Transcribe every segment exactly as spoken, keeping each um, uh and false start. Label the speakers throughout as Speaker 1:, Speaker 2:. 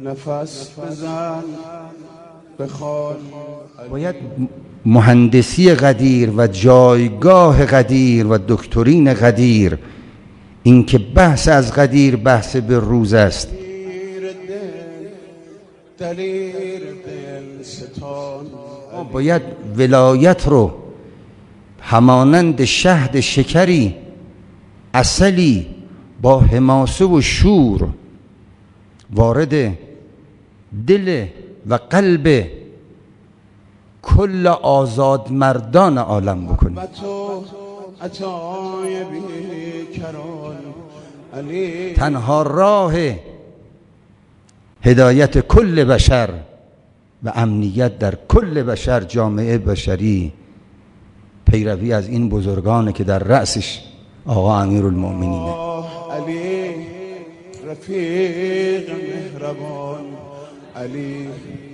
Speaker 1: نفس بزن بخوان.
Speaker 2: باید مهندسی قدیر و جایگاه قدیر و دکترین قدیر، این که بحث از قدیر بحث به روز است.
Speaker 1: دلیر دل ستان.
Speaker 2: باید ولایت رو همانند شهد شکری عسلی با حماسه و شور وارد دل و قلب کل آزاد مردان عالم بکنیم. تنها راه هدایت کل بشر و امنیت در کل بشر، جامعه بشری، پیروی از این بزرگانه که در رأسش آقا امیرالمؤمنینه.
Speaker 1: علی رفیق مهربان، علی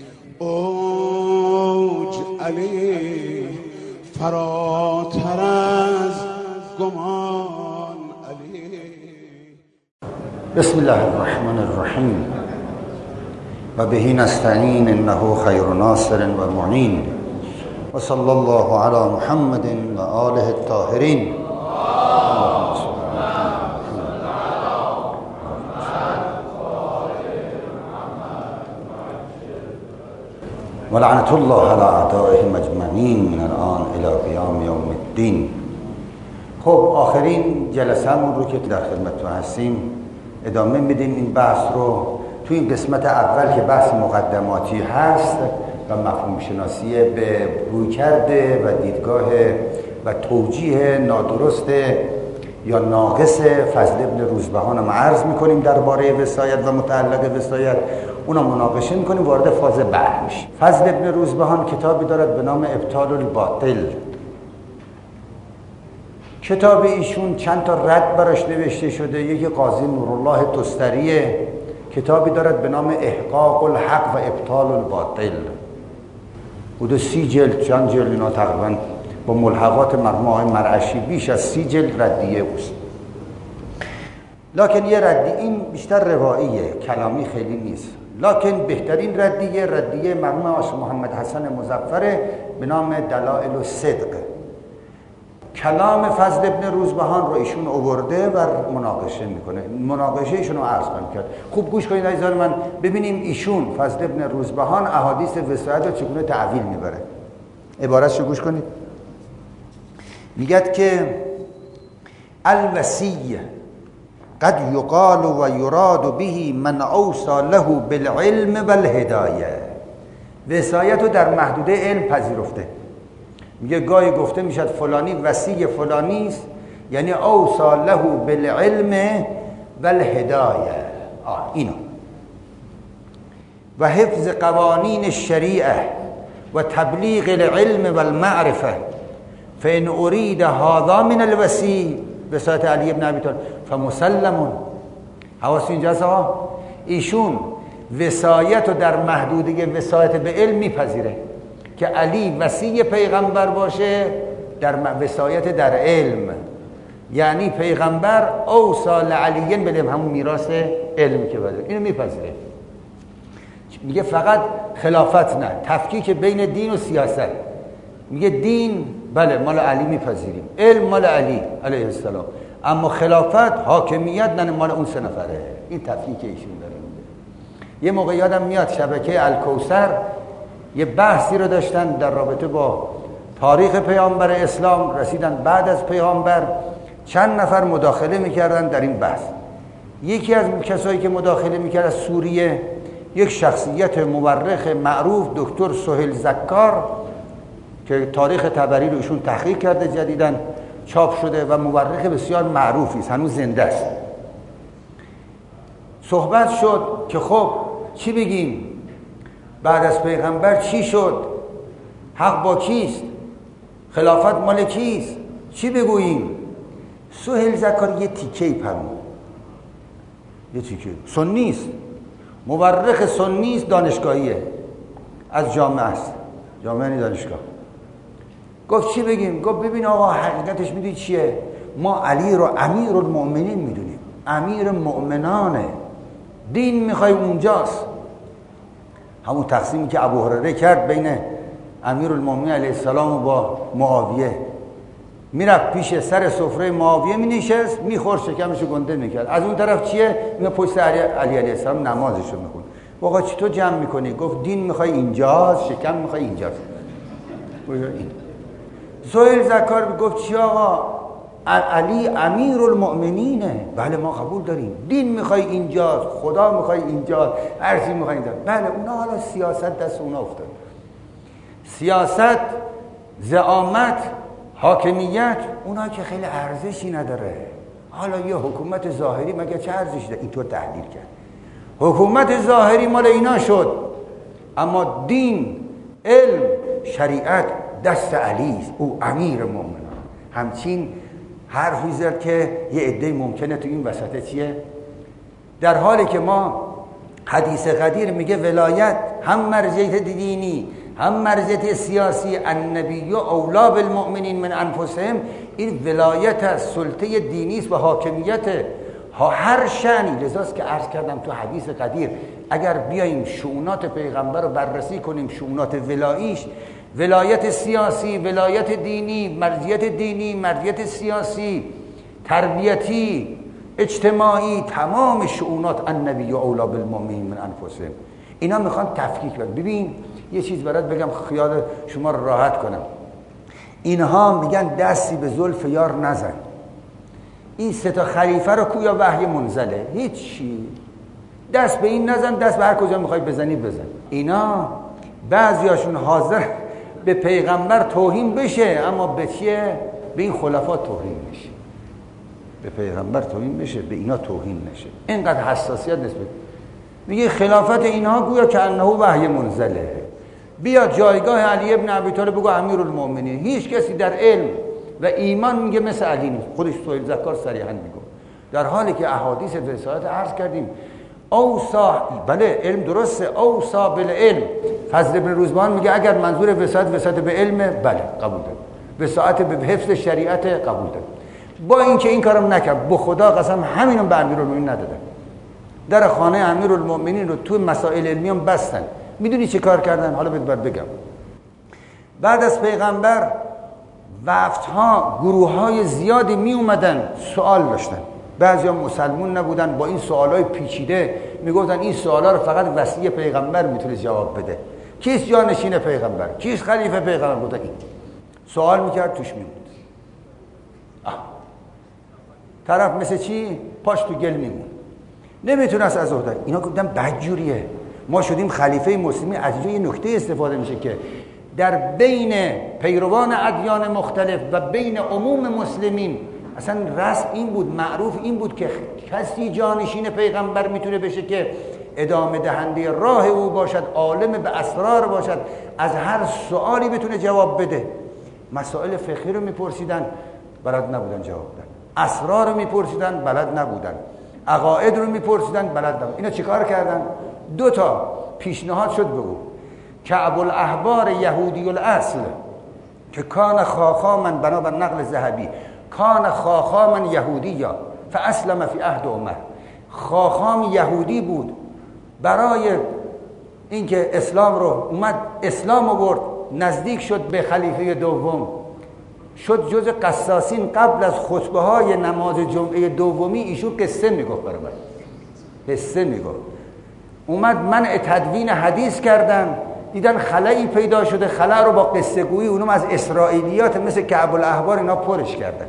Speaker 1: اوج، علی فراتر از گمان، علی.
Speaker 2: بسم الله الرحمن الرحیم و بهی نستعین انه خیر ناصر و معین و صلی الله علی محمد و آله الطاهرین. و لعنت الله علی اعدائهم اجمعین من الان الی قیام یوم الدین. خب آخرین جلسه‌مون رو که در خدمتتون هستیم ادامه میدیم. این بحث رو توی این قسمت اول که بحث مقدماتی هست و مفهوم شناسی به رویکرد و دیدگاه و توجیه نادرست یا ناقص فضل ابن روزبهان هم عرض میکنیم درباره وصایت و متعلق وصایت، اونا مناقشه میکنیم، وارد فاز بعد میشیم. فضل ابن روزبهان کتابی دارد به نام ابطال الباطل. کتاب ایشون چند تا رد براش نوشته شده. یکی قاضی نورالله تستریه کتابی دارد به نام احقاق الحق و ابطال الباطل، حدود سی جلد، چند جلد اینا تقریبا با ملحقات مرحوم آقای مرعشی بیش از سی جلد ردیه اوست. لکن یه ردیه این بیشتر رواییه، کلامی خیلی نیست. لکن بهترین ردیه ردیه مرحوم آقای محمد حسن مظفر به نام دلائل الصدق. کلام فضل ابن روزبهان رو ایشون آورده و مناقشه میکنه. مناقشه ایشون رو عرض کنم کرد. خوب گوش کنید عزیزان من، ببینیم ایشون فضل ابن روزبهان احادیث وصایت رو چگونه تعویل میبره. عبارتش رو گوش کنید. میگد که الوصی قد یقال و یراد به من اوصى له بالعلم والهدایه. وصایت رو در محدوده علم پذیرفته. میگه گاهی گفته میشد فلانی وصی فلانی است، یعنی اوصى له بالعلم والهدایه. آه اینو و حفظ قوانین الشریعه و تبلیغ العلم والمعرفه، فان اريد هذا من الوصی وصایت علی بن ابی طالب فمسلم. حواس اینجاست ها. ایشون وصایت رو در محدوده وصایت به علم میپذیره که علی وصی پیغمبر باشه در وصایت در علم، یعنی پیغمبر اوصى لعلی بلهم، همون میراث علم که بده، اینو میپذیره. میگه فقط خلافت نه، تفکیک بین دین و سیاست. میگه دین بله مال علی میپذیریم، علم مال علی علیه السلام، اما خلافت حاکمیت نه مال اون سه نفره. این تفکیک ایشون داره. یه موقع یادم میاد شبکه الکوثر یه بحثی رو داشتن در رابطه با تاریخ پیامبر اسلام، رسیدن بعد از پیامبر، چند نفر مداخله میکردن در این بحث. یکی از کسایی که مداخله میکرد از سوریه، یک شخصیت مورخ معروف دکتر سهیل زکار که تاریخ طبری رو ایشون تحقیق کرده، جدیداً چاپ شده و مورخ بسیار معروفی است، هنوز زنده است. صحبت شد که خب چی بگیم؟ بعد از پیغمبر چی شد؟ حق با کیست؟ خلافت مال کیست؟ چی بگوییم؟ سهیل زکار یه تیکه‌ای فرمود. یه تیکه سنیست، مورخ سنیست، دانشگاهیه، از جامعه است، جامعه نی دانشگاه. گفت چی بگیم؟ گفت ببین آقا حقیقتش میدونی چیه؟ ما علی رو امیرالمؤمنین میدونیم، امیر مؤمنانه، دین میخوای اونجاست. همون تقسیمی که ابو هریره کرد بین امیرالمومنین علیه السلام و با معاویه. میرفت پیش سر سفره معاویه مینشست، میخورد، شکمشو گنده میکرد. از اون طرف چیه؟ میگه پشت علی علی علیه السلام نمازشو میخوند. آقا چطور جمع میکنی؟ گفت دین میخوای اینجاست، شکم میخوای اینجاست. این سهیل زکار گفت چی آقا؟ علی امیرالمؤمنینه. بله ما قبول داریم. دین میخوای اینجاست، خدا میخوای اینجاست، هر چی میخوای اینجاست. بله اونا حالا سیاست دست اونا افتاد. سیاست، زعامت، حاکمیت، اونا که خیلی ارزشی نداره. حالا یه حکومت ظاهری مگه چه ارزشی داره؟ اینطور تحلیل کرد. حکومت ظاهری مال اینا شد، اما دین، علم، شریعت دست علی است. او امیر مومنان. همچین حرفی زد که یه عده ممکنه تو این وسطه چیه؟ در حالی که ما حدیث قدیر میگه ولایت هم مرجعیت دینی هم مرجعیت سیاسی، النبی اولا بالمؤمنین من انفسهم، این ولایت از سلطه دینی است و حاکمیت ها هر شأنی. لذاست که عرض کردم تو حدیث قدیر اگر بیاییم شؤونات پیغمبر رو بررسی کنیم، شؤونات ولاییش، ولایت سیاسی، ولایت دینی، مرجعیت دینی، مرجعیت سیاسی، تربیتی، اجتماعی، تمام شؤونات النبی اولا بالمؤمنین من انفسهم، اینا میخوان تفکیک بکنن. ببین یه چیز برات بگم خیال شما رو راحت کنم. اینها میگن دستی به زلف یار نزن. این سه تا خلیفه رو کویا وحی منزله، هیچی. دست به این نزن، دست به هر کجا میخوای بزنی بزن. اینا بعضیاشون حاضر به پیغمبر توهین بشه، اما به چیه؟ به این خلفا توهین بشه. به پیغمبر توهین بشه، به اینا توهین نشه. اینقدر حساسیت نسبت. میگه خلافت اینها گویا که انه وحی منزله. بیا جایگاه علی ابن ابی طالب بگو امیرالمؤمنین. هیچ کسی در علم و ایمان میگه مثل علی نیست. خودش سهیل زکار صریحا میگه، در حالی که احادیث رسالت عرض کردیم اوصا، بله علم درسته، اوصا بالعلم. فضل ابن روزبان میگه اگر منظور وساطت وساطت به علمه، بله قبول دارم. وساطت به حفظ شریعت قبول دارم. با اینکه این کارم نکرد، به خدا قسم همینو به امیرالمؤمنین ندادن. در خانه امیرالمؤمنین رو تو مسائل علمی هم بستن. میدونی چه کار کردن؟ حالا بهت بگم. بعد از پیغمبر وفدها، گروه های زیادی می اومدن سوال داشتن. بعضی ها مسلمون نبودن، با این سوالای پیچیده میگفتن این سوالا رو فقط وصی پیغمبر میتونه جواب بده. کیست جانشین پیغمبر؟ کیست خلیفه پیغمبر؟ بوده این سوال میکرد، توش میموند. طرف مثل چی؟ پاش تو گل میمون، نمیتونست از عهده. اینا گفتن بدجوریه. ما شدیم خلیفه مسلمین. از اینجا یه نکته استفاده میشه که در بین پیروان ادیان مختلف و بین عموم مسلمین اصلا رسم این بود، معروف این بود که کسی جانشین پیغمبر میتونه بشه که ادامه دهنده راه او باشد، عالم به اسرار باشد، از هر سوالی بتونه جواب بده. مسائل فقهی رو میپرسیدن، بلد نبودن جواب بدن. اسرار رو میپرسیدن، بلد نبودن. عقاید رو میپرسیدن، بلد نبودن. اینا چیکار کردن؟ دو تا پیشنهاد شد بگو. کعب الاحبار یهودی الاصل که کان خاخامن، بنابر نقل ذهبی، کان خاخامن یهودی یا فاسلم فی عهد عمر. خاخام یهودی بود، برای اینکه اسلام رو اومد اسلام آورد، نزدیک شد به خلیفه دوم، شد جز قساسین. قبل از خطبه های نماز جمعه دومی ایشون قصه میگفت، برابر قصه میگفت. اومد منع تدوین حدیث کردن، دیدن خلایی پیدا شده، خلا رو با قصه گویی اونم از اسرائیلیات مثل کعب الاحبار اینا پرش کردن.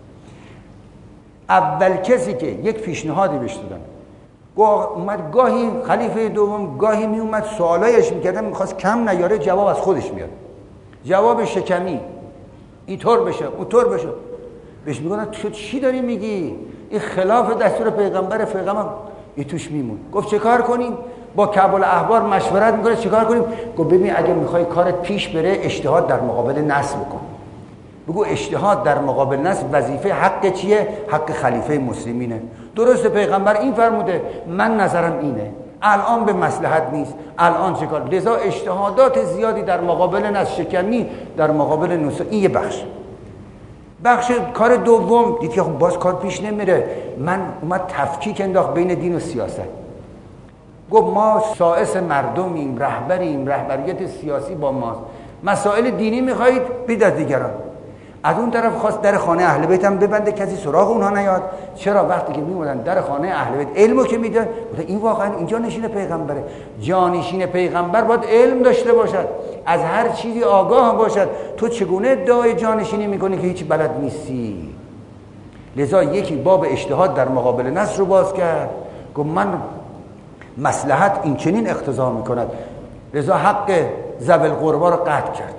Speaker 2: اول کسی که یک پیشنهادی بهش دادن، اومد گاهی خلیفه دوم گاهی می اومد سوالایش میکردن، میخواست کم نیاره، جواب از خودش میاد، جواب شکمی، اینطور بشه اونطور بشه. بهش میگن تو چی داری میگی؟ این خلاف دستور پیغمبر، پیغمبر ای توش میمون. گفت چه کار کنیم؟ با کعب الاحبار مشورت میکنه چه کار کنیم؟ گفت ببین اگه میخوای کارت پیش بره، اجتهاد در مقابل نص بکن. بگو اجتهاد در مقابل نص وظیفه حق چیه؟ حق خلیفه مسلمینه. درسته پیغمبر این فرموده، من نظرم اینه، الان به مصلحت نیست، الان چه کار؟ لذا اجتهادات زیادی در مقابل نص، شکنی در مقابل نص. این یه بخش. بخش کار دوم دید که خب باز کار پیش نمیره، من اومد تفکیک انداخت بین دین و سیاست. گفت ما سائس مردمیم، رهبریم، رهبریت سیاسی با ماست، مسائل دینی میخواهید بید از دیگران. از اون طرف خواست در خانه اهل بیت هم ببنده کسی سراغ اونها نیاد. چرا؟ وقتی که میومدن در خانه اهل بیت علمو که میدن، این واقعا اینجا نشین پیغمبره. جانشین پیغمبر باید علم داشته باشد، از هر چیزی آگاه باشد. تو چگونه ادعای جانشینی میکنی که هیچ بلد نیستی؟ لذا یکی باب اجتهاد در مقابل نص رو باز کرد، گفت من مصلحت این چنین اقتضا میکند، لذا حق ذوی القربی رو قطع کرد.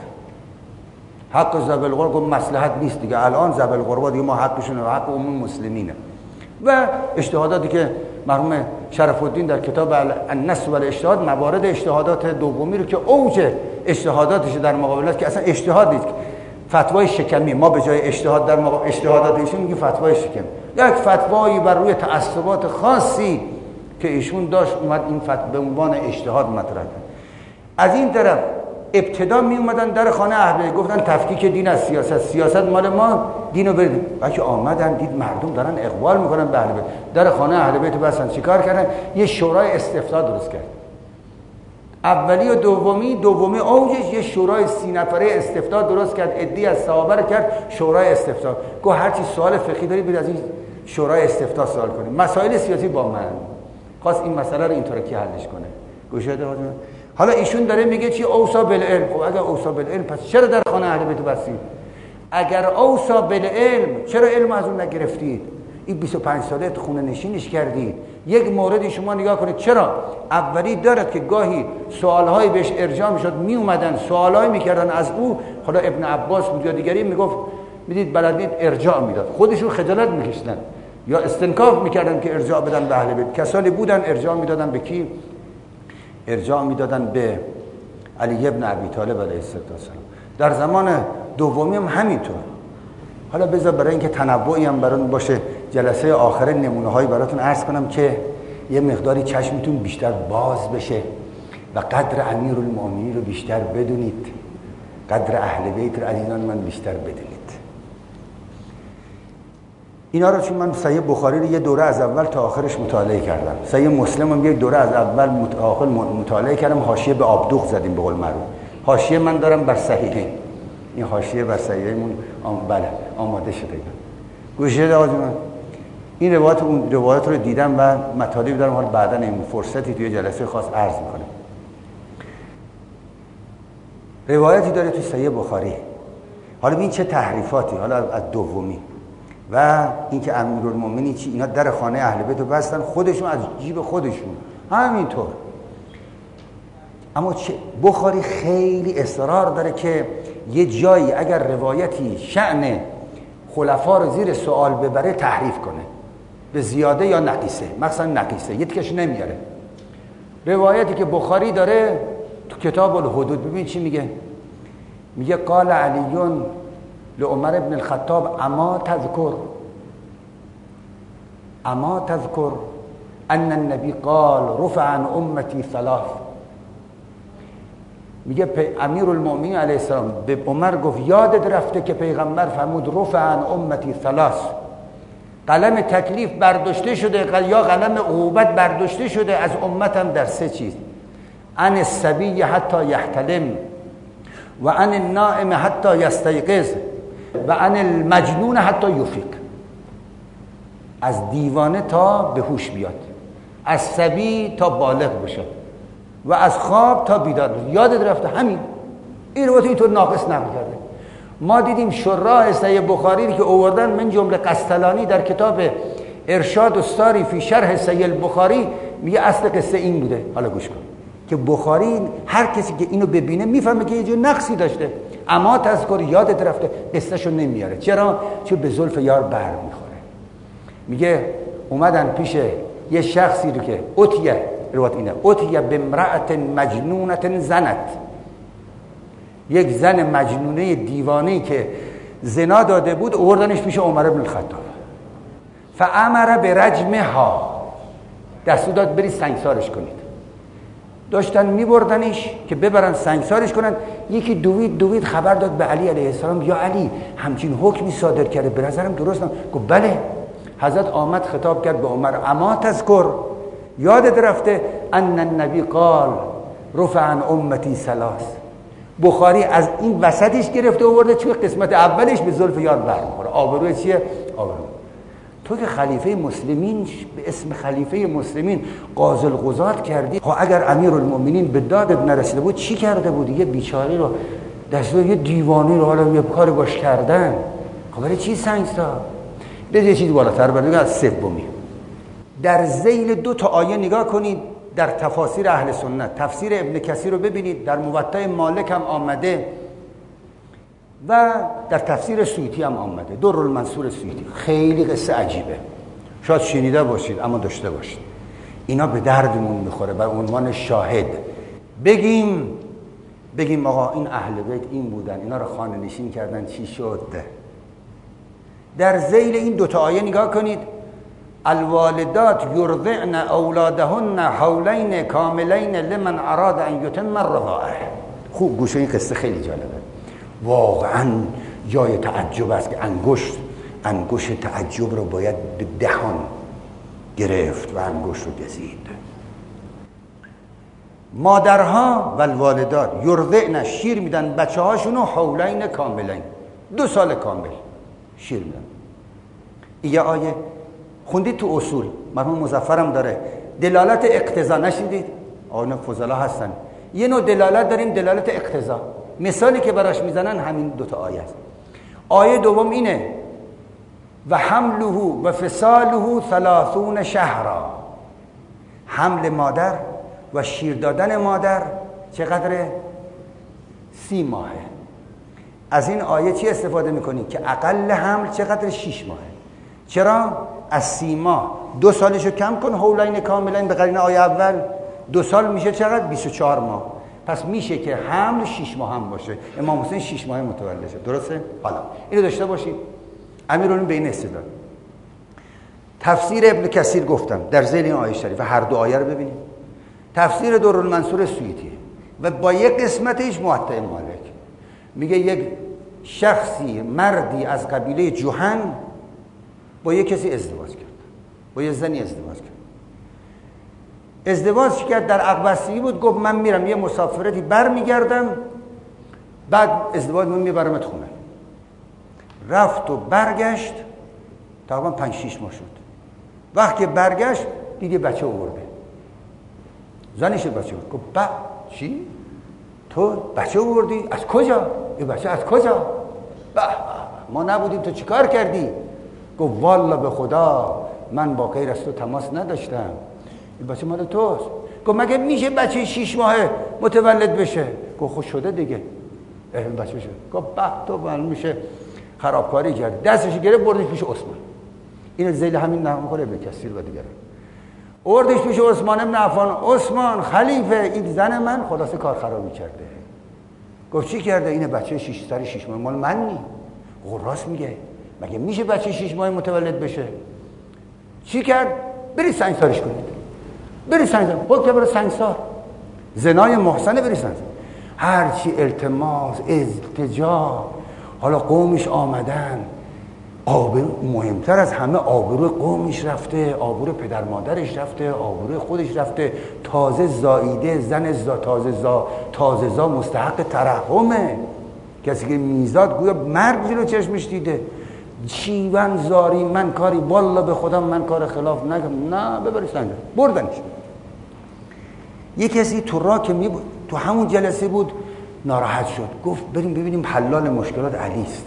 Speaker 2: حق ذوی القربی گفت مصلحت نیست دیگه، الان ذوی القربی دیگه ما حقشون و حق عموم مسلمینه. و اجتهاداتی که مرحوم شرف الدین در کتاب النص و الاجتهاد موارد اجتهادات دومی رو که اوج اجتهاداتش در مقابل است، که اصلا اجتهاد نیست، فتوای شکمی، ما به جای اجتهاد در مقابل اجتهادات ایشون میگیم فتوای شکم، یک فتوایی بر روی تعصبات خاصی که ایشون داشت اومد این فتوا به عنوان اجتهاد مطرح کرد. از این طرف ابتدا می اومدن در خانه اهل بیت گفتن تفکیک دین از سیاست، سیاست مال ما، دینو برید. بلکه آمدن دید مردم دارن اقبال میکنن به اهل بیت، در خانه اهل بیت بسن. چیکار کردن؟ یه شورای استفتاء درست کرد. اولی و دومی، دومی اوجش یه شورای سی نفره استفتاء درست کرد، عده‌ای از صحابه رو کرد شورای استفتاء. گفت هر چی سوال فقهی داری برید از این شورای استفتاء سوال کنید. مسائل سیاسی با من. خواست این مسئله رو اینطوری که حلش کنه. گوشه ده حالا ایشون داره میگه چی؟ اوصا بالعلم. خب اگر اوصا بالعلم پس چرا در خانه اهل بیت بستید؟ اگر اوصا بالعلم چرا علم از اون نگرفتید؟ این بیست و پنج ساله تو خونه نشینش کردید. یک موردی شما نگاه کنید، چرا اولی دارد که گاهی سوالهایی بهش ارجاع میشد، می اومدن سوالهایی میکردن از او، حالا ابن عباس بود یا دیگری، میگفت میدید بلدید ارجاع میداد، خودشون خجالت میکشیدن یا استنکاف میکردن که ارجاع بدن به اهل بیت. کسانی بودن ارجاع میدادن به کی؟ ارجاع میدادن به علی ابن ابی طالب علیه السلام. در زمان دومی هم همینطور. حالا بذار برای اینکه تنوعی هم براتون باشه، جلسه آخر نمونه هایی براتون عرض کنم که یه مقداری چشمتون بیشتر باز بشه و قدر امیرالمؤمنین رو بیشتر بدونید، قدر اهل بیت رو عزیزان من بیشتر بدونید. اینا رو چون من صحیح بخاری رو یه دوره از اول تا آخرش مطالعه کردم، صحیح مسلم هم یه دوره از اول تا آخر مطالعه کردم، حاشیه به آبدوغ زدیم به قول معروف. حاشیه من دارم بر صحیحین، این حاشیه بر صحیحین آم بله آماده شده. گوشه داد من این روایت اون روایت رو دیدم و مطالب دارم، حالا بعداً این فرصتی توی جلسه خاص عرض می‌کنم. روایتی داره توی صحیح بخاری. حالا ببین چه تحریفاتی، حالا از دومی و اینکه امیرالمومنین چی، اینا در خانه اهل بیت رو بستن خودشون از جیب خودشون همینطور. اما چه بخاری خیلی اصرار داره که یه جایی اگر روایتی شأن خلفا رو زیر سوال ببره تحریف کنه به زیاده یا نقیصه، مثلا نقیصه یه تکش نمیاره. روایتی که بخاری داره تو کتاب الحدود، ببین چی میگه، میگه قال علیون لعمر ابن الخطاب اما تذکر اما تذکر ان النبی قال رفع عن امتی ثلاث. میگه امیرالمؤمنین علیه السلام به عمر گفت یادت رفته که پیغمبر فرمود رفع عن امتی ثلاث، قلم تکلیف برداشته شده یا قلم عقوبت برداشته شده از امتم در سه چیز: عن الصبی حتی یحتلم و عن النائم حتی یستیقظ و عن المجنون حتی یفیق. از دیوانه تا به هوش بیاد، از صبی تا بالغ بشه و از خواب تا بیدار بشه. یادت رفته همین. این رو اینطور ناقص نقل کرده. ما دیدیم شراح صحیح بخاری که آوردن، من جمله قسطلانی در کتاب ارشاد الساری فی شرح صحیح البخاری میگه اصل قصه این بوده. حالا گوش کن که بخاری هر کسی که اینو ببینه میفهمه که یه جو نقصی داشته. اما تذکر یادت رفته قصهشو نمیاره. چرا؟ چون به زلف یار بر میخوره. میگه اومدن پیش یه شخصی رو که اتیه روایت اینه اتیه بامرأة مجنونة زنت، یک زن مجنونه دیوانه‌ای که زنا داده بود آوردنش پیش عمر بن الخطاب. فامر برجمها، دستور داد برید سنگسارش کنید. داشتن میبردنش که ببرن سنگسارش کنن. یکی دوید دوید خبر داد به علی علیه السلام، یا علی همچین حکمی صادر کرده، به نظرم درست نه. گفت بله. حضرت آمد خطاب کرد به عمر اما تذکر، یادت رفته ان النبی قال رفع عن امتی ثلاث. بخاری از این وسطش گرفته آورده چون قسمت اولش به زلف یاد برمیخوره. آبروی چیه؟ آبرو. تو که خلیفه مسلمین به اسم خلیفه مسلمین قاضی القضات کردی، خب اگر امیرالمومنین به دادت نرسیده بود چی کرده بود؟ یه بیچاره رو دستور یه دیوانی رو حالا یه کار باش کردن، خب برای چی سنگسار؟ بذار یه چیزی بالاتر بریم از سومی. در ذیل دو تا آیه نگاه کنید در تفاسیر اهل سنت. تفسیر ابن کثیر رو ببینید، در موطأ مالک هم آمده و در تفسیر سیوطی هم آمده، درالمنصور سیوطی. خیلی قصه عجیبه، شاید شنیده باشید اما داشته باشید. اینا به دردمون میخوره به عنوان شاهد. بگیم بگیم آقا این اهل بیت این بودن، اینا رو خانه نشین کردن، چی شد؟ در ذیل این دوتا آیه نگاه کنید. الوالدات یرضعن اولادهن حولین کاملین لمن اراد ان یتم الرضاعه. خوب گوش، این قصه خیلی جالبه، واقعا جای تعجب است که انگشت انگشت تعجب رو باید به دهان گرفت و انگشت رو گزید. مادرها و الوالدات یرضعن، شیر میدن بچه هاشونو حولین کاملین، دو سال کامل شیر میدن. یه آیه خوندید تو اصول، مرحوم مظفرم داره دلالت اقتضا، نشیدید؟ آنها فضلا هستن. یه نوع دلالت داریم، دلالت اقتضا. مثالی که براش میزنن همین دوتا آیه است. آیه دوم اینه و حمله و فصاله ثلاثون شهرا. حمل مادر و شیر دادن مادر چقدره؟ سی ماهه. از این آیه چی استفاده میکنی؟ که اقل حمل چقدر؟ شیش ماهه. چرا؟ از سی ماه دو سالشو کم کن، حولین کاملین به قرینه آیه اول، دو سال میشه چقدر؟ بیست و چهار ماه. پس میشه که حمل شیش ماه هم باشه. امام حسین شیش ماه متولد شد، درسته؟ حالا اینو داشته باشید. امیرالمومنین بین استدلال. تفسیر ابن کثیر گفتم در ذیل این آیه شریفه، هر دو آیه رو ببینید. تفسیر درالمنصور سیوطی و با یک قسمتش موطأ مالک میگه یک شخصی مردی از قبیله جوهن با یک کسی ازدواج کرد، با یک زنی ازدواج کرد. ازدواج کرد در عقبسیی بود، گفت من میرم یه مسافرتی بر میگردم، بعد ازدواج من میبرمت خونه. رفت و برگشت، تقریبا پنج شیش ماه شد. وقتی برگشت دیگه بچه آورده، زنش بچه بود. گفت با چی؟ تو بچه آوردی؟ از کجا؟ این بچه از کجا؟ با ما نبودیم، تو چی کار کردی؟ گفت والا به خدا من با غیر از تو تماس نداشتم، این بچه مال توست. گفت مگه میشه بچه شیش ماهه متولد بشه؟ گفت خوش شده دیگه، این بچه شد. گفت به تو معلوم میشه خرابکاری کرد. دستش گرفت بردش پیش عثمان. این ذیل همین نمیخوره ابن کثیر و دیگران. آوردش پیش عثمان ابن عفان. عثمان خلیفه، این زن من خلاصه کار خرابی کرده. گفت چی کرده؟ این بچه شش سال شش ماه مال من نی. گفت راست میگه، مگه میشه بچه شش ماه متولد بشه؟ چی کرد؟ بری سنگسارش کنید، بری سنگسار. خود که برای سنگسار، زنای محسنه، بری سنگسار. هرچی التماس التجا، حالا قومش آمدن، آبرو مهمتر از همه آبروی قومش رفته، آبروی پدر مادرش رفته، آبروی خودش رفته. تازه زاییده، زن زا تازه زا تازه زا مستحق ترحمه. کسی که میزاد گویا مرگ جلو چشمش دیده. چیون زاری من کاری، والله به خدا من کار خلاف نگم، نه ببری سنگسار. بردنش. یه کسی تو راه که می تو همون جلسه بود ناراحت شد، گفت بریم ببینیم حلال مشکلات علی است.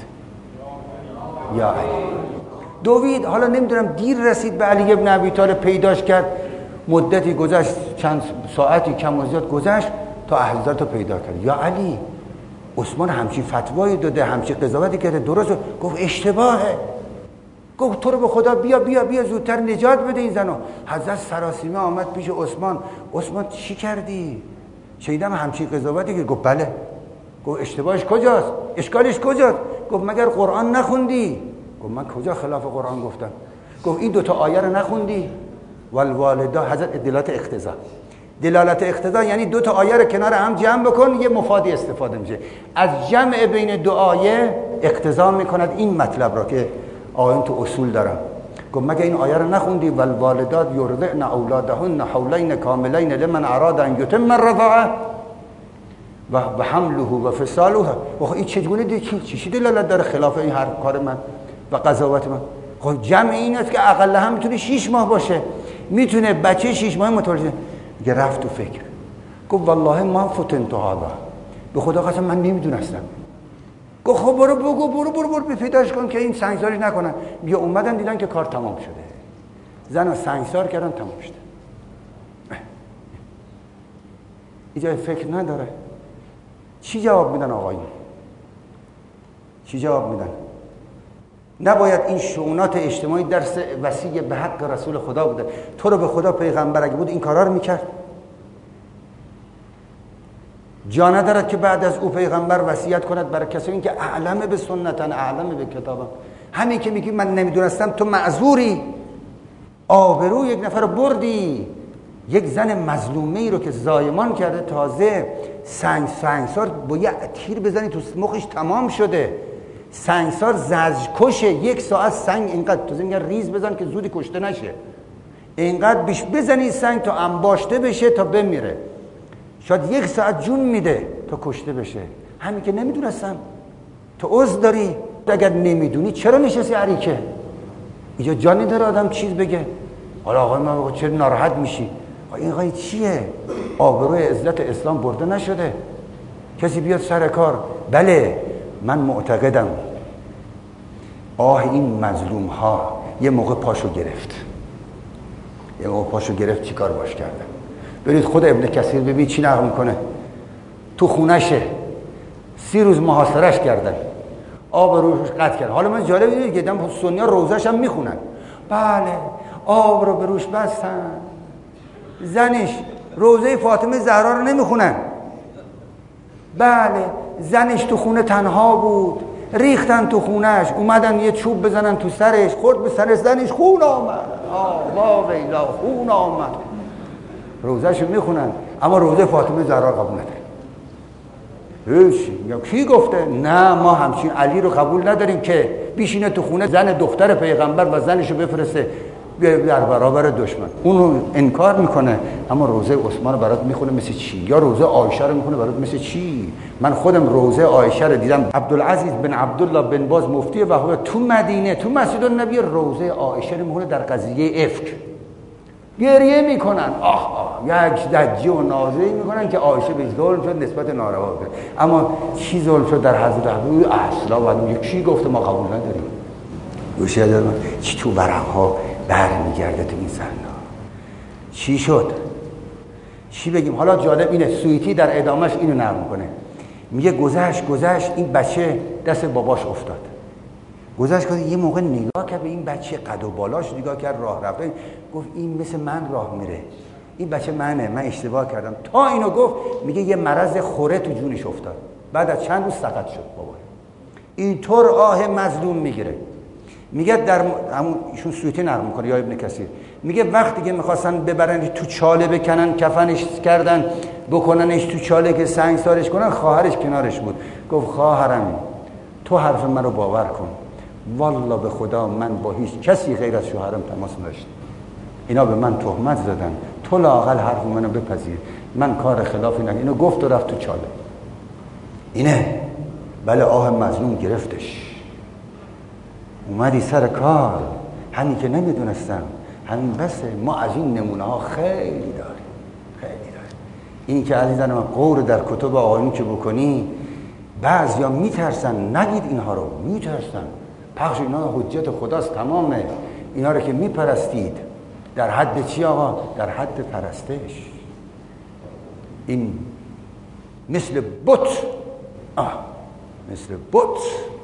Speaker 2: یا علی دوید. حالا نمیدونم دیر رسید به علی ابن ابی طالب، پیداش کرد. مدتی گذشت، چند ساعتی کم و زیاد گذشت تا حضرت رو پیدا کرد. یا علی، عثمان همچین فتوایی داده، همچین قضاوتی کرده، درست. گفت اشتباهه. گفت تو رو به خدا بیا بیا بیا زودتر نجات بده این زنو. حضرت سراسیمه آمد پیش عثمان. عثمان چی کردی؟ شنیدم همچین قضاوتی که. گفت بله. گفت اشتباهش کجاست؟ اشکالش کجاست؟ گفت مگر قرآن نخوندی؟ گفت من کجا خلاف قرآن گفتم؟ گفت این دوتا آیه رو نخوندی؟ والوالدا. حضرت دلالت اقتضا. دلالت اقتضا یعنی دوتا آیه رو کنار هم جمع بکن، یه مفادی استفاده میشه. از جمع بین دو آیه اقتضا میکند این مطلب را که آیون تو اصول دارم. گفت مگه این آیه رو نخوندی والوالدات یرضعن اولادهن حولین کاملین لمن اراد ان یتم الرضاعه و و حمله و فصاله. خب این چگونه دیگه چی دلالت داره خلاف این هر کار من و قضاوت من؟ خب جمع این است که اقل هم میتونه شش ماه باشه، میتونه بچه شش ماه متولد. میگه رفت تو فکر، گفت والله ما فتنت هذا، به خدا قسم من نمیدونستم. گفت خب برو بگو، برو برو برو پیداش کن که این سنگسارش نکنن. میگه اومدن دیدن که کار تمام شده، زن رو سنگسار کردن، تمام شده. اینجا فکر نداره. چی جواب میدن آقایون؟ چی جواب میدن؟ نباید این شؤونات اجتماعی درس وسیع به حق رسول خدا بوده؟ تو رو به خدا پیغمبر اگه بود این کارا رو میکرد؟ جا ندارد که بعد از او پیغمبر وصیت کند برای کسایی که اعلم به سنتن اعلم به کتابم. همین که میگی من نمیدونستم، تو معذوری، آبرو یک نفر رو بردی. یک زن مظلومه ای رو که زایمان کرده، تازه سنگ سنگسار با یه تیر بزنی تو مخش تمام شده. سنگسار زجر کشه، یک ساعت سنگ اینقدر تو میگن ریز بزن که زودی کشته نشه، اینقدر بیش بزنی سنگ تا انباشته بشه تا بمیره. شاید یک ساعت جون میده تا کشته بشه. همین که نمیدونستم. تو عذر داری؟ اگر نمیدونی چرا نشستی عریکه؟ اینجا جانی داره آدم چیز بگه. حالا آقای من بگو چرا ناراحت میشی؟ این آقای چیه؟ آبروی عزت اسلام برده نشده؟ کسی بیاد سر کار. بله من معتقدم آه این مظلوم ها یه موقع پاشو گرفت، یه موقع پاشو گرفت چی کار باش کردن؟ برید خود ابن کثیر ببین چی نقل میکنه. تو خونشه سی روز محاصرش کردن، آب روش قطع کرد. حالا من جالب اینه که دم سنی ها روزش هم میخونن. بله آب رو به روش بستن. زنش روزه فاطمه زهرا رو نمیخونن. بله زنش تو خونه تنها بود، ریختن تو خونش، اومدن یه چوب بزنن تو سرش، خورد به سر زنش، خون آمد. آه ویلا خون آمد. روزهشو میخونن اما روزه فاطمه زهرا قبول نداریم. هیچ یا کی گفته؟ نه ما همچین علی رو قبول نداریم که بیشینه تو خونه زن دختر پیغمبر و زنشو بفرسته در برابر دشمن. اونو انکار میکنه اما روزه عثمان رو برات میخونه مثل چی؟ یا روزه عایشه رو میخونه برات مثل چی؟ من خودم روزه عایشه رو دیدم. عبدالعزیز بن عبدالله بن باز مفتی وهابی تو مدینه تو مسجد النبی روزه عایشه رو میخونه در قضیه افک. گریه میکنن، آه آه یک دجی و نازعی میکنن که عایشه به ظلم شد نسبت ناروا کرد. اما چی ظلم شد در حضرت ابو اصلا بعد میگه کی گفته ما قبول نداریم؟ گوشه دارم چی تو ورقها برمیگرده تو این سنده. چی شد؟ چی بگیم؟ حالا جالب اینه سویتی در ادامهش اینو نقل میکنه، میگه گذشت گذشت این بچه دست باباش افتاد. گذشت که یه موقع نگاه کرد به این بچه، قد و بالاش نگاه کرد، راه رفته، گفت این مثل من راه میره، این بچه منه، من اشتباه کردم. تا اینو گفت میگه یه مرض خوره تو جونش افتاد. بعد از چند روز سقط شد بابا. اینطور آه مظلوم میگیره. میگه در همون ایشون سویتی نقل میکنه یا ابن کثیر، میگه وقتی که میخواستن ببرن تو چاله بکنن، کفنش کردن بکننش تو چاله که سنگسارش کنن، خواهرش کنارش بود. گفت خواهرم تو حرف من رو باور کن، والله به خدا من با هیچ کسی غیر از شوهرم تماس نداشتم. اینا به من تهمت زدن، تو لااقل حرف منو بپذیر، من کار خلافی نکردم. اینو گفت و رفت تو چاله. اینه بله آه مظلوم گرفتش. اومدی سر کار، همین که نمیدونستم، همین بسه. ما از این نمونه ها خیلی داریم، خیلی داریم. این که عزیزان من قور در کتب آقایون که بکنی، بعضیا میترسن نگید اینها رو، میترسن پخش اینا حجت خداست تمامه. اینا رو که میپرستید در حد چی آقا؟ در حد پرستش. این مثل بت، آه مثل بت.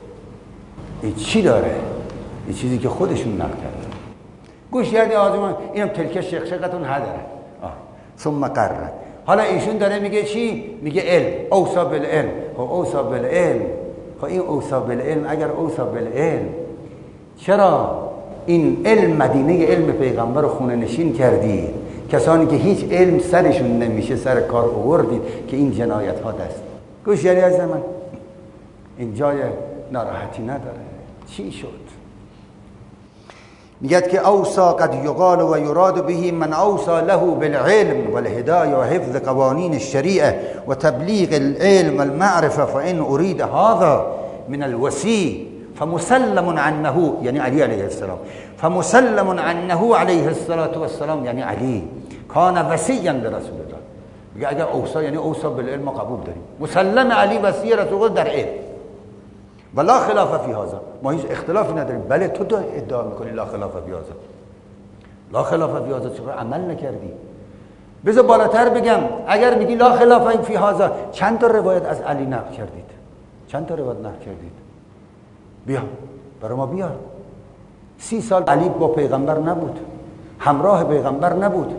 Speaker 2: این چی داره؟ این چیزی که خودشون نقل کردن. گوش کردی آزمان اینم تلکه شقشقتون هدره. آه ثم قررت. حالا ایشون داره میگه چی؟ میگه علم، اوصا بالعلم. خب اوصا بالعلم، خب این اوصا بالعلم اگر اوصا بالعلم، چرا این علم مدینه علم پیغمبر رو خونه نشین کردید؟ کسانی که هیچ علم سرشون نمیشه سر کار آوردید که این جنایت ها دست. گوش یعنی از من این جای ناراحتی نداره. چی شد؟ میگه که اوصا قد یقال و یراد به من اوصا له بالعلم والهدایه و حفظ قوانین الشریعه و تبلیغ العلم والمعرفه فان اريد هذا من الوصي فمسلم عنه، یعنی علی علیه السلام، فمسلم عنه علیه الصلاه والسلام، یعنی علی کان وصیا لرسول الله. میگه اگر اوصا یعنی اوصا بالعلم قبول داریم، مسلم علی وصی رسول الله در علم ولا خلاف فی هذا، ما هیچ اختلافی نداریم. بله تو تو ادعا میکنی لا خلاف فی هذا، لا خلاف فی هذا چرا عمل نکردی؟ بذار بالاتر بگم، اگر میگی لا خلاف فی هذا، چند تا روایت از علی نقل کردید؟ چند تا روایت نقل کردید؟ بیا برای ما بیار. سی سال علی با پیغمبر نبود، همراه پیغمبر نبود،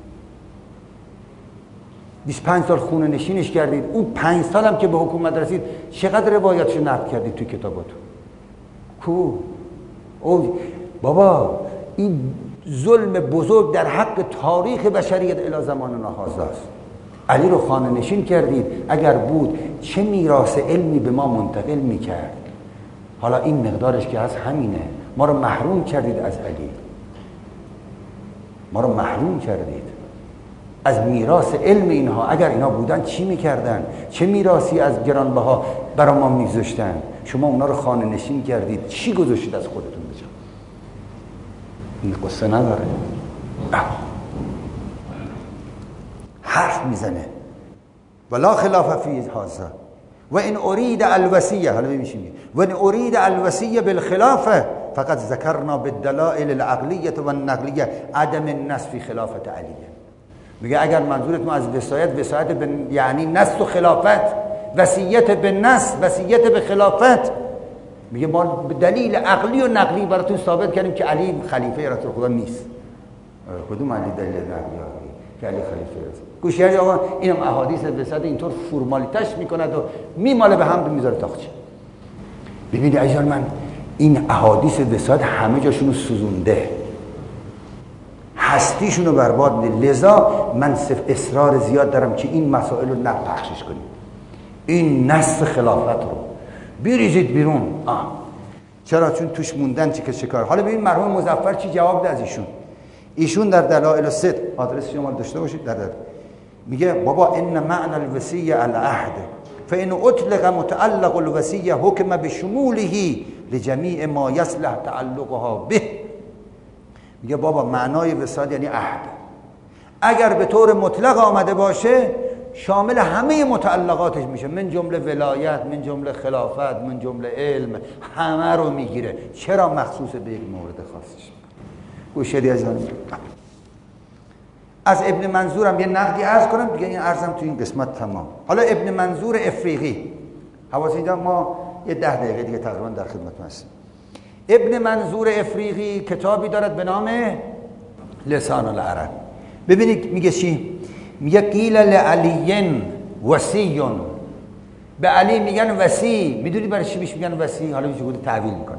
Speaker 2: بیست و پنج سال خونه نشینش کردید. اون پنج سال هم که به حکومت رسید چقدر روایتشو نقل کردید توی کتاباتون؟ کو او بابا، این ظلم بزرگ در حق تاریخ بشریت الی زماننا هذا است. علی رو خانه نشین کردید، اگر بود چه میراث علمی به ما منتقل میکرد؟ حالا این مقدارش که هست همینه. ما رو محروم کردید از علی، ما رو محروم کردید از میراث علم اینها. اگر اینا بودن چی میکردن؟ چه میراثی از گرانبها برای ما میذاشتن؟ شما اونا رو خانه نشین کردید، چی گذاشتید از خودتون بجا؟ این قصه نداره، حرف میزنه. ولا خلاف فی هذا و ان اريد الوصیه، حالا ببینید، و ان اريد الوصیه بالخلافه فقط ذکرنا بالدلائل العقلیه و النقلیه عدم النص فی خلافت علیه. میگه اگر منظورتون از وصایت، وصایت به یعنی نص و خلافت، وصیت به نص، وصیت به خلافت، میگه ما به دلیل عقلی و نقلی براتون ثابت کردیم که علی خلیفه رسول خدا نیست. کدوم علی دلیل نقلی که علی خلیفه است؟ گوشیاری آقا اینم احادیث وصایت اینطور فرمالیتش میکند و میماله به هم میذاره تاخچه. ببینید عزیزان من، این احادیث وصایت همه جاشون رو سوزونده، هستیشون رو برباد میده. لذا من اصرار زیاد دارم که این مسائل رو نپخشش کنیم، این نص خلافت رو بریزید بیرون. آه. چرا؟ چون توش موندن چه که چه کار. حالا ببین مرحوم مظفر چی جواب ده از ایشون. ایشون در دلائل الصدق، آدرس شما داشته باشید، در, در میگه بابا ان معنی الوصیه العهد فان اطلق متعلق الوصیه حکم بشموله لجمیع ما یصلح تعلقها به. میگه بابا معنای وصایت یعنی عهد، اگر به طور مطلق آمده باشه شامل همه متعلقاتش میشه، من جمله ولایت، من جمله خلافت، من جمله علم، همه رو میگیره. چرا مخصوص به یک مورد خاصش؟ گوشیدی از من از ابن منظورم یه نقدی عرض کنم دیگه، این عرضم تو این قسمت تمام. حالا ابن منظور افریقی، حواسی دارم، ما یه ده دقیقه دیگه تقریبا در خدمتتون هستیم. ابن منظور افریقی کتابی دارد به نام لسان العرب. ببینید میگه چی؟ میگه قیل لعلی وصی، به علی میگن وصی. میدونی برای چی بهش میگن وصی؟ حالا یه تعبیر میکنه.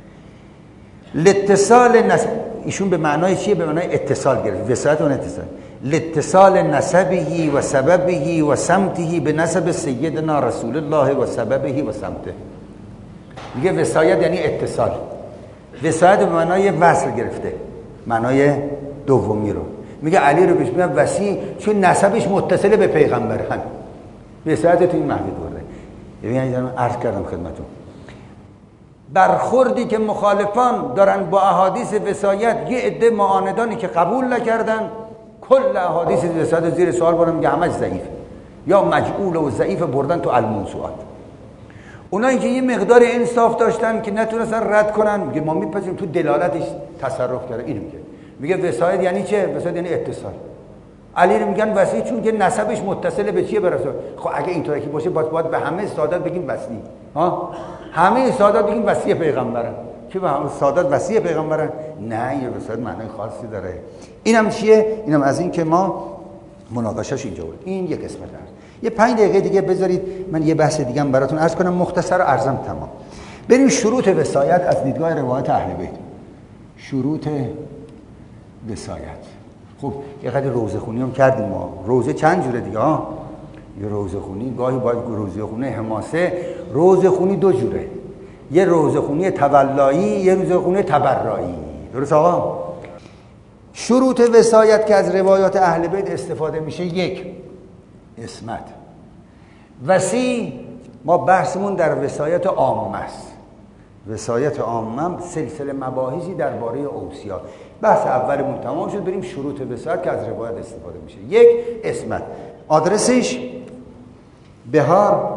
Speaker 2: لاتصال نسب، ایشون به معنای چیه؟ به معنای اتصال گرفت، وصایت اون اتصال. لاتصال نسبه و سببه و سمته به نسب سیدنا رسول الله و سببه و سمته. میگه وصایت یعنی اتصال. وصایت به معنای وصل گرفته، معنای دومی رو. میگه علی رو بهش میگن وصی چون نسبش متصل به پیغمبر. هم وصایت تو این محدود برده. ببینید من عرض کردم خدمتتون، برخوردی که مخالفان دارن با احادیث وصایت، یه عده معاندانی که قبول نکردن کل احادیث وصایت زیر سوال بردن، میگه همش ضعیف یا مجعول و ضعیف، بردن تو الموسوعات. اونایی که یه مقدار انصاف داشتن که نتونستن رد کنن، میگه ما میپذیریم تو دلالتش تصرف کرده. اینو میگه میگه وصایت یعنی چه؟ وصایت یعنی اتصال. علی رو میگن وصی چون که نسبش متصل به چیه؟ برسه. خب اگه اینطوری که باشه باید, باید به همه سادات بگیم وصی. ها همه سادات بگیم وصی پیغمبرن. که به همه سادات وصی پیغمبرن؟ نه، یه وصایت معنای خاصی داره. اینم چیه؟ اینم از این که ما مناقشهش اینجا بود. این یک قسمت است. یه پنج دقیقه دیگه بذارید من یه بحث دیگه هم براتون عرض کنم، مختصر و عرضم تمام. بریم شروط وصایت از دیدگاه روایت اهل بیت. شروط وصایت. خب یه قدر روزه خونی هم کردیم ما. روزه چند جوره دیگه ها؟ یه روزه خونی، گاهی باید روزه خونی حماسه. روزه خونی دو جوره، یه روزه خونی تولایی، یه روزه خونی تبرایی. درست آقا؟ شروط وصایت که از روایات اهل بیت استفاده میشه، یک، عصمت. وصی ما بحثمون در وصایت عامه است. وصایت عامه سلسله مباحثی درباره اوصیا. بحث اولمون تمام شد، بریم شروط وصایت که از روایت استفاده میشه. یک، عصمت. آدرسش بهار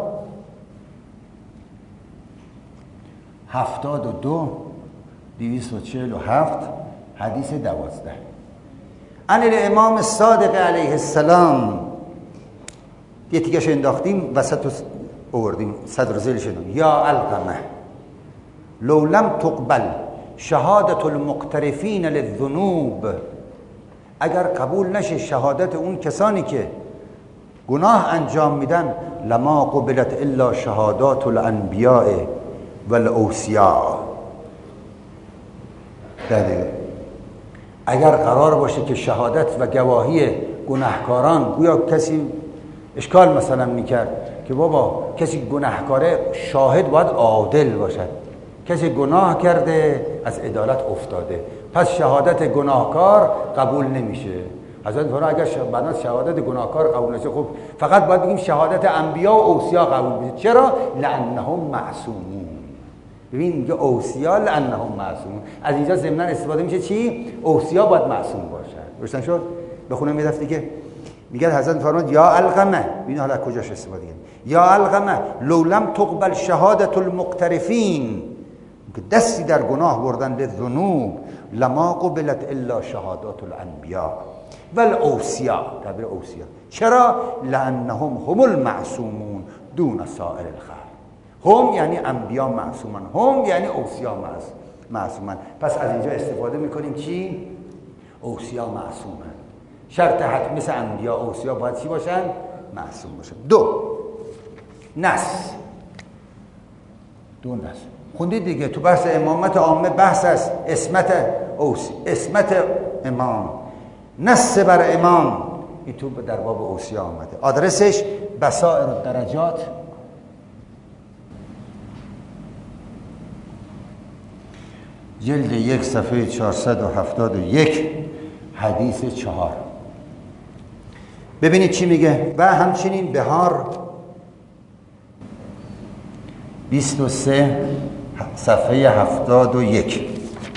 Speaker 2: هفتاد و دو دویست و چهل و هفت حدیث دوازده. عن الامام الصادق علیه السلام. یه تیکش انداختیم وسط آوردیم صدر ذیل شدیم. یا القمه لو لم تقبل شهادت المقترفین للذنوب، اگر قبول نشه شهادت اون کسانی که گناه انجام میدن، لما قبلت الا شهادات الانبیاء والاوصیاء. دیگه اگر قرار باشه که شهادت و گواهی گناهکاران، گویا کسی اشکال مثلا میکرد که بابا کسی گناهکاره شاهد باید عادل باشد، کسی گناه کرده از عدالت افتاده، پس شهادت گناهکار قبول نمیشه. حضرت فرمود اگر بعدا شهادت گناهکار قبول نشه، خب فقط باید بگیم شهادت انبیا و اوصیا قبول بشه. چرا؟ لانهم معصومون. ببین میگه اوصیا لانهم معصومون، از اینجا ضمن استفاده میشه چی؟ اوصیا باید معصوم باشن. درست شد؟ بخونم یه دفعه دیگه. میگه حضرت فرمود یا القمه، ببین حالا کجاش استفاده کنیم. یا القمه لو لم تقبل شهادت المقترفین، که دستی در گناه بردن للذنوب، لما قبلت الا شهادات الانبیاء والاوصیاء. تعبیر اوصیا چرا؟ لانهم هم المعصومون دون سائر الخلق. هم یعنی انبیا معصومن، هم یعنی اوصیا معصومن. پس از اینجا استفاده میکنیم چی؟ اوصیا معصومن. شرط حتمی مثل انبیا اوصیا باید چی باشن؟ معصوم باشن. دو، نص. دو نص خوندید دیگه تو بحث امامت عامه بحث است عصمت اوصی، عصمت امام، نص بر امام. این تو در باب اوصیا آمده. آدرسش بصائر الدرجات جلد یک صفحه چهارصد و هفتاد و یک حدیث چهار. ببینید چی میگه. و همچنین بهار بیست و سه صفحه هفتاد و یک.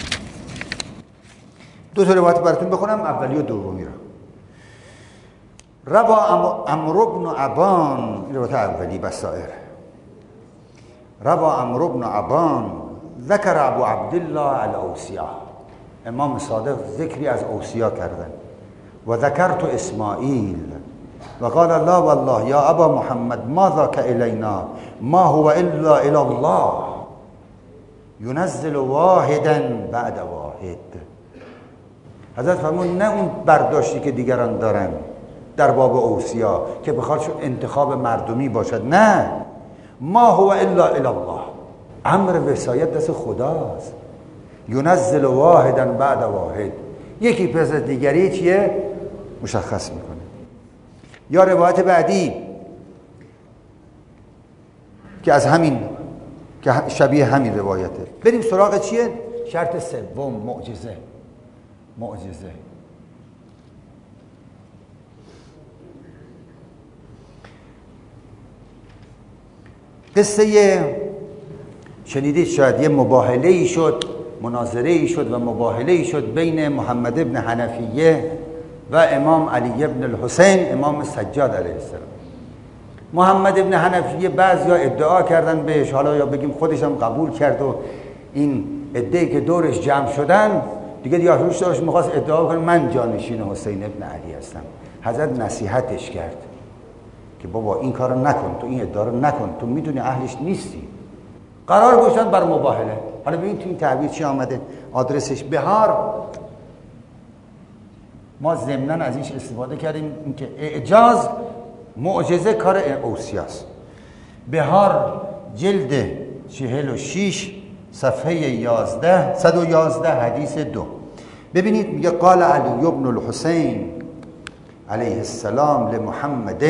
Speaker 2: دو تا روایت براتون بخونم، اولی و دومی را. روا عمرو بن ابان، روایت اولی بصائر. روا عمرو بن ابان ذکر ابو عبدالله الاوصیا. امام صادق ذکری از اوصیا کردن. و ذکرت اسماعیل و قال الله والله یا ابا محمد ما ذاک الینا ما هو الا الی الله ينزل واحدا بعد واحد. حضرت فرمود نه اون برداشتی که دیگران دارن در باب اوصیا که بخواد شو انتخاب مردمی باشد، نه، ما هو الا الی الله. امر وصایت دست خداست. ينزل واحدا بعد واحد، یکی پس از دیگری چیه مشخص میکنه. یا روایت بعدی که از همین که شبیه همین روایته. بریم سراغ چیه؟ شرط سوم، معجزه. معجزه قصه شنیدید شاید، یه مباهله ای شد، مناظره ای شد و مباهله ای شد بین محمد ابن حنفیه و امام علی ابن الحسین امام سجاد علیه السلام. محمد ابن حنفیه بعضیا ادعا کردن بهش، حالا یا بگیم خودش هم قبول کرد و این ادعایی که دورش جمع شدن دیگه دیگه داشت میخواست ادعا کنه من جانشین حسین ابن علی هستم. حضرت نصیحتش کرد که بابا این کارو نکن، تو این ادعا رو نکن، تو میدونی اهلش نیستی. قرار گذاشتن بر مباهله. حالا ببین تو این تعبیر چی آمده. آدرسش بهار. ما ضمناً از اینش استفاده کردیم اینکه اعجاز معجزه کار اوصیاست. بهار جلد چهل و شش صفحه یازده صد و یازده حدیث دو. ببینید میگه قال علی ابن الحسین علیه السلام لمحمد.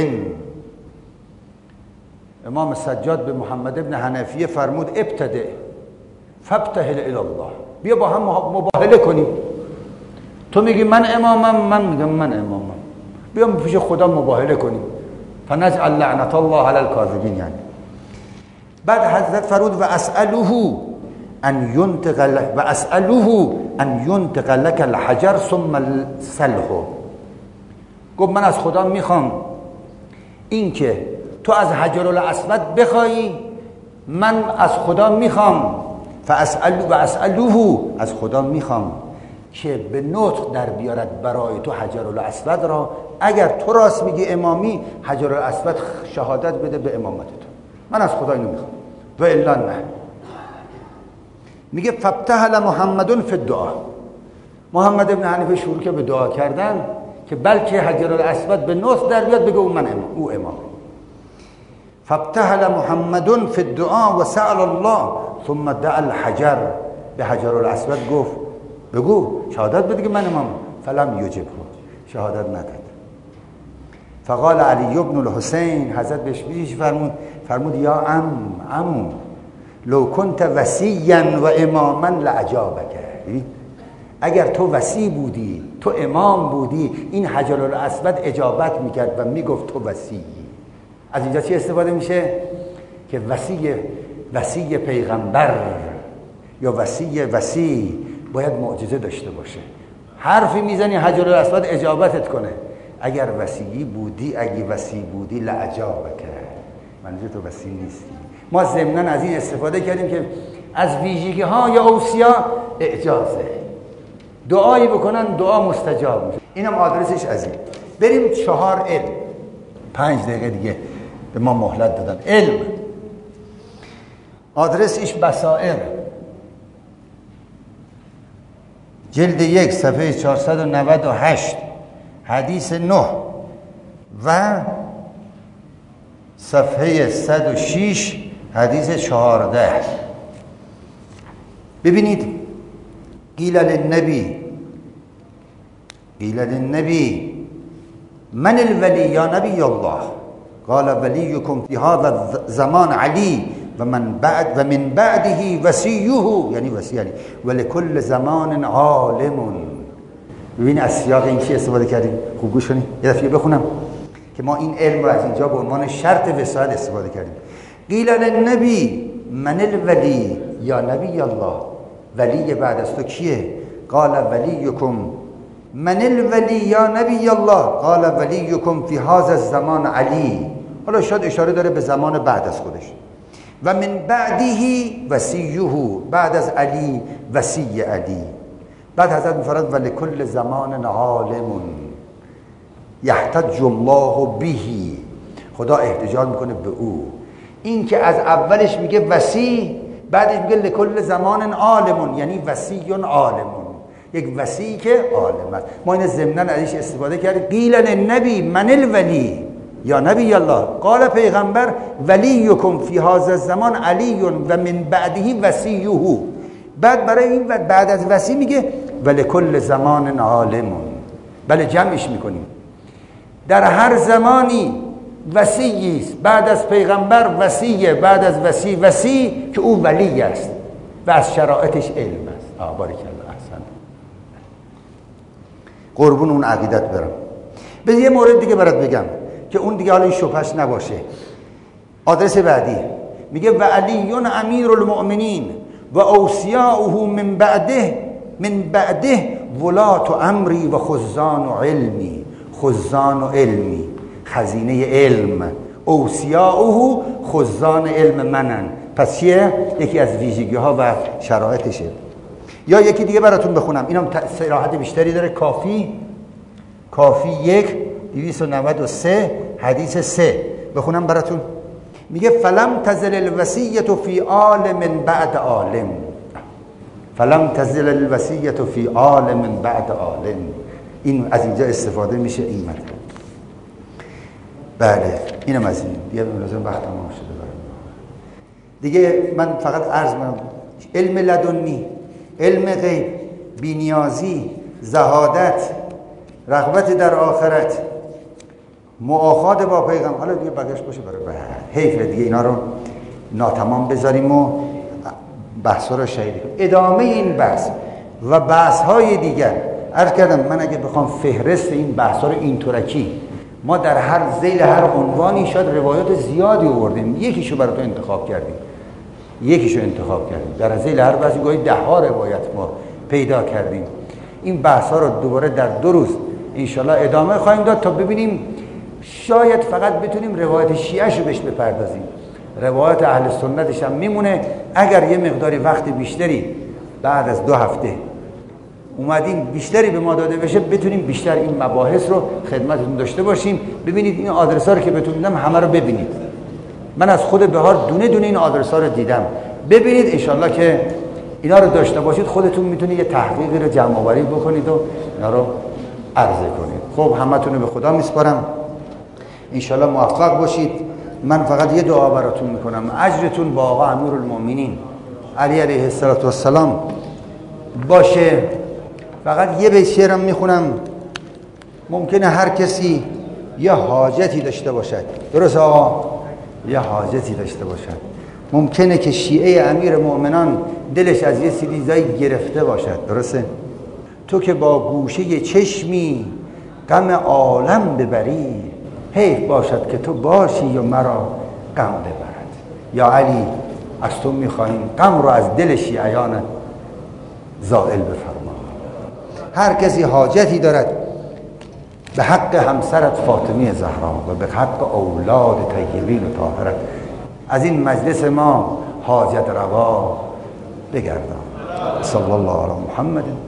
Speaker 2: امام سجاد به محمد ابن حنفیه فرمود ابتدع فابتهل الی الله. بیا با هم مباهله کنیم. تو میگی من امامم، من میگم من امامم، بیا پیش خدا مباهله کنیم. فنجعل لعنت الله علی الکاذبین. یعنی بعد حضرت فرمود و اسأله ان ينطق و اسأله ان ينطق لك الحجر ثم سله. گفت من از خدا میخوام این که تو از حجر الاسود بخوایی، من از خدا میخوام فاسأل و اسأله، از خدا میخوام که به نطق در بیارد برای تو حجر الاسود را. اگر تو راست میگی امامی، حجر الاسود شهادت بده به امامت تو. من از خدا اینو میخوام و الا نه. میگه فابتهل محمد فی الدعاء. محمد ابن حنیفه شروع که به دعا کردن که بلکه حجر الاسود به نطق در بیاد، بگه او من امام، او امام. فابتهل محمد فی الدعاء و سأل الله ثم دعا الحجر. به حجر الاسود گفت بگو شهادت بده که من امام. فلم یجبه، شهادت نداد. فقال علی بن الحسین، حضرت بهش پیش فرمود فرمود یا عم عمو لو کنت وصیا و اماما لاجابک. اگر تو وصی بودی، تو امام بودی، این حجر الاسود اجابت میکرد و میگفت تو وصیی. از اینجا چی استفاده میشه؟ که وصی وصی پیغمبر یا وصی وصی باید معجزه داشته باشه. حرفی میزنی حجر الاسود اجابتت کنه. اگر وصی بودی، اگه وصی بودی لاجابک، منظور تو وصی نیستی. ما ضمناً از این استفاده کردیم که از ویژگی ها یا اوصیا اعجازه، دعایی بکنن دعا مستجاب میشه. اینم آدرسش از این. بریم چهار علم. پنج دقیقه دیگه به ما مهلت دادن. علم آدرسش بصائر، جلد یک صفحه چهارصد و نود و هشت، حدیث نه و صفحه صد و شش حدیث چهارده. ببینید قیل للنبی قیل للنبی من الولی یا نبی الله قال ولیکم فی هذا الزمان علی و من بعد و من بعده وصیه، یعنی وصی علی و لکل زمان عالم. ببین از سیاق این چی استفاده کردیم؟ خوب گوش کنید، یه دفعه بخونم که ما این علم رو از اینجا به عنوان شرط وصایت استفاده کردیم. قیل للنبی من الولی یا نبی الله، ولی بعد از تو کیه؟ قال ولیکم من الولی یا نبی الله قال ولیکم فی هذا الزمان علی. حالا شاید اشاره داره به زمان بعد از خودش. و من بعده وصیه، بعد از علی وصی علی. بعد حضرت می‌فرماید ولکل زمان عالم یحتج الله به، خدا احتجاج میکنه به او. این که از اولش میگه وصی، بعدش میگه لکل زمان عالم، یعنی وصی عالم، یک وصی که عالم است. ما این ضمناً ازش استفاده کردیم. قیل للنبی من الولی یا نبی الله قال پیغمبر ولیکم فی هذا الزمان علی و من بعده وصیه. بعد برای این بعد از وصی میگه ولکل زمان عالم. بله جمعش میکنیم. در هر زمانی وصی است، بعد از پیغمبر وصیه، بعد از وصی وصی که او ولی است و از شرایطش علم است. آه بارک الله، احسن. قربون اون عقیدت برم. به یه مورد دیگه برات بگم که اون دیگه حالا این شبهش نباشه. آدرس بعدی میگه و علی امیر المؤمنین و اوصیاؤه من بعده من بعده ولات امری و خزان و علمی. خزان و علمی، خزینه علم. اوصیاؤه خزان علم منن. پس چیه؟ یکی از ویژگی ها و شرایطشه. یا یکی دیگه براتون بخونم، اینم صراحت بیشتری داره. کافی کافی یک دویست و نود و سه حدیث سه بخونم براتون. میگه فلم تزل الوصیة فی عالم بعد عالم. فلم تزل الوصیة فی عالم بعد عالم. این از اینجا استفاده میشه این مطلب. بله اینم از این دیگه لازم وقت تمام شده برام. دیگه من فقط عرض می‌کنم علم لدنی، علم غیب، بی‌نیازی، زهادت، رغبت در آخرت، مؤاخات با پیغمبر. حالا دیگه بقیش باشه برای بعد. حیف دیگه اینا رو ناتمام بذاریم و بحث رو شهید کنیم. ادامه این بحث و بحث های دیگر عرض کردم. من اگه بخوام فهرست این بحث ها رو این طورکی، ما در هر ذیل هر عنوانی شاید روایات زیادی آوردیم، یکیشو براتون انتخاب کردیم یکیشو انتخاب کردیم در ذیل هر بحثی گاهی ده ها روایت ما پیدا کردیم. این بحث ها رو دوباره در دو روز انشالله ادامه خواهیم داد تا ببینیم شاید فقط بتونیم روایت شیعه رو بهش بپردازیم، روایت اهل سنتش هم میمونه. اگر یه مقداری وقت بیشتری بعد از دو هفته اومدیم بیشتری به ما داده بشه، بتونیم بیشتر این مباحث رو خدمتتون داشته باشیم. ببینید این آدرس ها رو که بهتون میدم همه رو ببینید. من از خود بهار دونه دونه این آدرس ها رو دیدم. ببینید انشالله که اینا رو داشته باشید، خودتون میتونید یه تحقیقی رو جمع آوری بکنید و اینا رو عرضه کنید. خب همتون رو به خدا میسپارم، انشالله موفق باشید. من فقط یه دعا براتون میکنم، اجرتون با آقا امیرالمومنین علی علیه السلام باشه. فقط یه بیت شعرم میخونم. ممکنه هر کسی یه حاجتی داشته باشد، درست آقا؟ یه حاجتی داشته باشد. ممکنه که شیعه امیر مؤمنان دلش از یه سریزایی گرفته باشد، درسته؟ تو که با گوشه چشمی غم عالم ببری، حیف باشد که تو باشی و مرا غم ببرد. یا علی از تو میخواهیم غم رو از دل شیعیان زائل بفرما. هر کسی حاجتی دارد به حق همسرت فاطمه زهرا و به حق اولاد طیبین و طاهرت، از این مجلس ما حاجت روا بگردان. صلی الله علی محمد